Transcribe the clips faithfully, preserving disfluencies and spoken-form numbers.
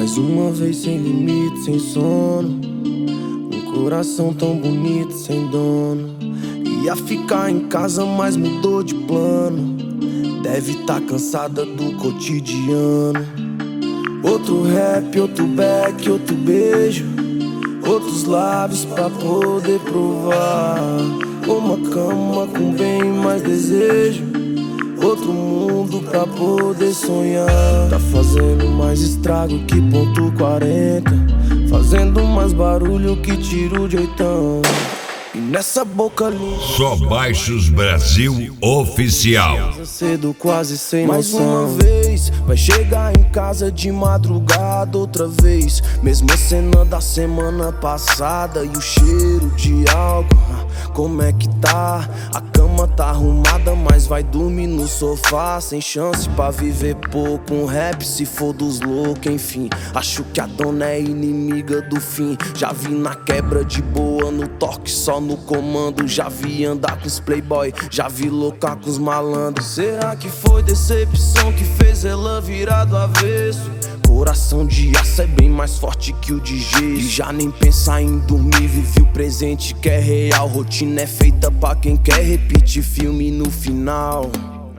Mais uma vez sem limite, sem sono. Um coração tão bonito, sem dono. Ia ficar em casa, mas mudou de plano. Deve tá cansada do cotidiano. Outro rap, outro back, outro beijo. Outros lábios pra poder provar. Uma cama com bem mais desejo. Outro mundo pra poder sonhar. Tá fazendo mais estrago que ponto quarenta. Fazendo mais barulho que tiro de oitão. E nessa boca linda Só Baixos Brasil Oficial. cedo, quase sem mais noção. Uma vez vai chegar em casa de madrugada outra vez. Mesma cena da semana passada. E o cheiro de álcool, como é que tá? A cama tá arrumada, mas vai dormir no sofá. Sem chance pra viver pouco. Um rap se for dos loucos, enfim. Acho que a dona é inimiga do fim. Já vi na quebra de boa, no toque só no comando. Já vi andar com os playboy, já vi loucar com os malandros. Será que foi decepção que fez ela virar do avesso? Coração de aço é bem mais forte que o de gesso. E já nem pensar em dormir, vive o presente que é real. Rotina é feita pra quem quer repetir filme no final.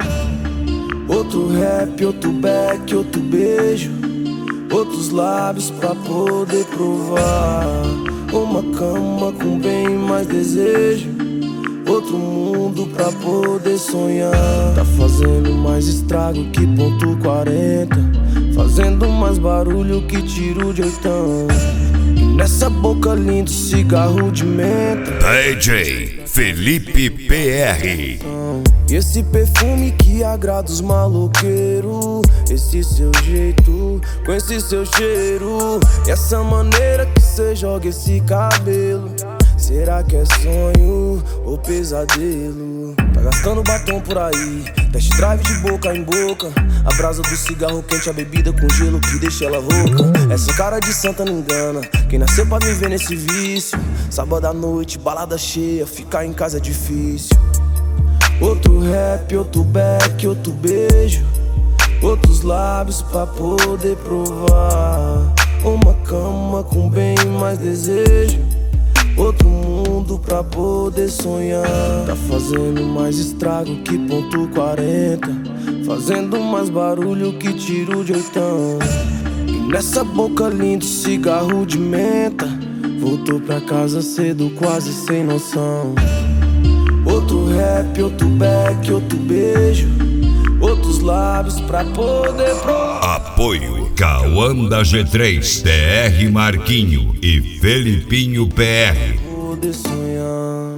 Outro rap, outro back, outro beijo. Outros lábios pra poder provar. Uma cama com bem mais desejo. Outro mundo pra poder sonhar. Tá fazendo mais estrago que ponto quarenta. Fazendo mais barulho que tiro de oitão. E nessa boca lindo cigarro de menta. D J Felipe P R. E esse perfume que agrada os maloqueiros. Esse seu jeito, com esse seu cheiro. E essa maneira que cê joga esse cabelo. Será que é sonho ou pesadelo? Tá gastando batom por aí, test drive de boca em boca. A brasa do cigarro quente, a bebida com gelo que deixa ela rouca. Essa cara de santa não engana, quem nasceu pra viver nesse vício. Sábado à noite, balada cheia, ficar em casa é difícil. Outro rap, outro back, outro beijo. Outros lábios pra poder provar. Uma cama com bem mais desejo. Outro mundo pra poder sonhar. Tá fazendo mais estrago que ponto quarenta. Fazendo mais barulho que tiro de oitão. E nessa boca linda cigarro de menta. Voltou pra casa cedo, quase sem noção. Outro rap, outro back, outro beijo. Outros lábios pra poder provar. Apoio Cauã G três, T R Marquinho e Felipinho P R. Poder sonhar.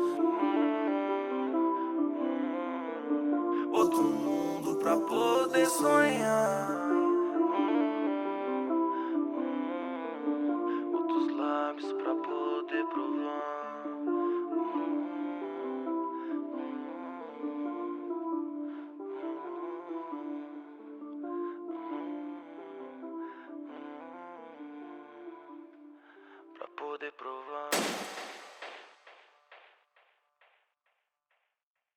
Outro mundo pra poder sonhar. Outros lábios pra poder provar. Pra poder provar.